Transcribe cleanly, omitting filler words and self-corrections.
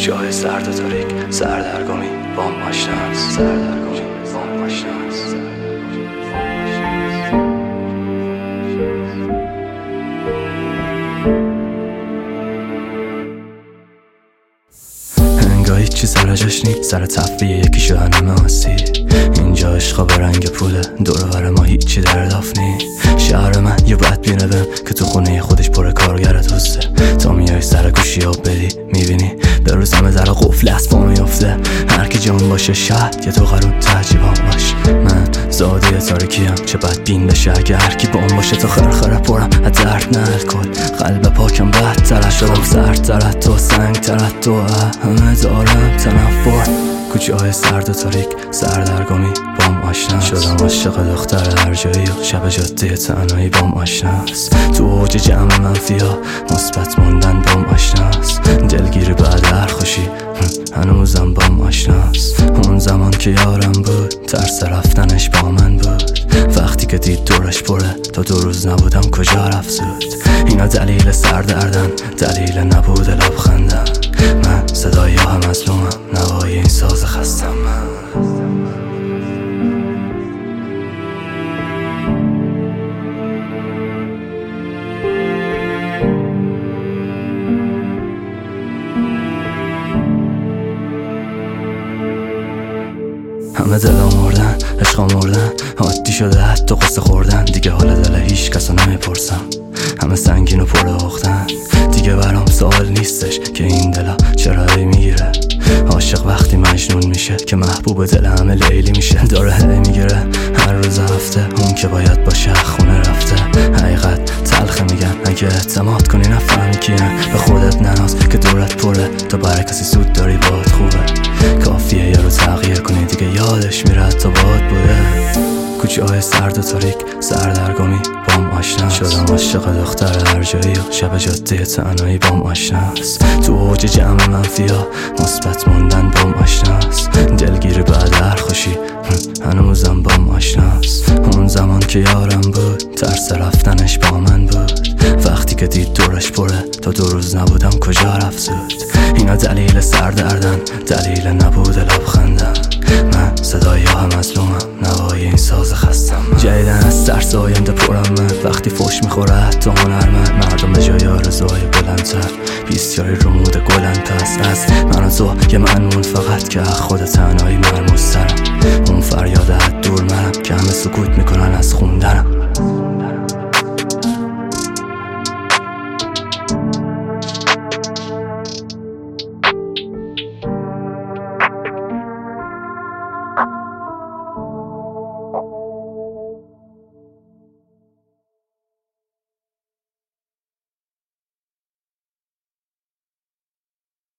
کوچه‌های سرد و تاریک، سردرگمی با ماشناست، سردرگمی با ماشناست. انگاه هیچی سر جشنی، سر تفریه یکی شدن ماسی. اینجا عشقا به رنگ پوله، دور بر ما هیچی در دافنی. شهر من یه بد بینه بهم که تو خونه خودش پر کارگر دوسته. تا میای سر گوشی آب بدی میبینی به روز همه در قفل است با میفته. هر کی جان باشه شاید یه تو قرون تعجیبان باش. من زاده تاریکیم چه بد بین بشه اگه هر کی با اون باشه. تا خرخره پرم از درد نه الکل، قلب پاکم بدتر شدم سردتر تو، سنگتر تو، همه دارم تنفر. کوچه‌های سرد و تاریک، سردرگمی بام آشنا شدم. عاشق دختر هر جایی و شب جاده تنهایی بام آشناست. تو اوج جمع منفیا مثبت موندن بام آشناست. دلگیری بعد هر خوشی هنوزم بام آشناست. اون زمان که یارم بود ترس رفتنش با من بود. وقتی که دید دورش پره تا 2 روز نبودم کجا رفت زود. اینا دلیل سردردن، دلیل نبود لبخندم. من صدای هم مظلومم، نوای این ساز خستم. من همه دلا مردن، عشقا مردن، عادی شده حتی قصه خوردن. دیگه حال دل هیچ کسا نمیپرسم، همه سنگین و پر اختن. دیگه برام سوال نیستش که این دلا چرا میگیره. عاشق وقتی مجنون میشه که محبوب دل همه لیلی میشه. داره میگیره هر روز هفته، اون که باید باشه خونه رفته. حقیقت تلخه میگن اگه اعتماد کنی نفهمی کیه. به خودت نناز که دورت پره، تا برای کسی سود داری باد خوبه. کافیه یه رو تغییر کنی دیگه یادش میره تا باد بوده. کوچه‌های سرد و تاریک، سردرگمی بام آشنا شدم. عاشق دختر هر جایی و شب جاده تنهایی بام آشناست. تو اوج جمع منفیا مثبت موندن بام آشناست. دلگیری بعد هر خوشی هنوزم بام آشناست. اون زمان که یارم بود ترس رفتنش با من بود. وقتی که دید دورش پره تا 2 روز نبودم کجا رفت زود. اینا دلیل سردردن، دلیل نبود لبخندم. من صدای هم مظلومم، نوای این ساز خستم. جدیدن از ترس آینده پرم من، وقتی فوش میخوره حتی هنرمند. مردم به جای آرزوهای بلندتر بیستیاری رو مود گلند. پس از من و تو یه منمون فقط که خود تنهایی مرموز ترم. اون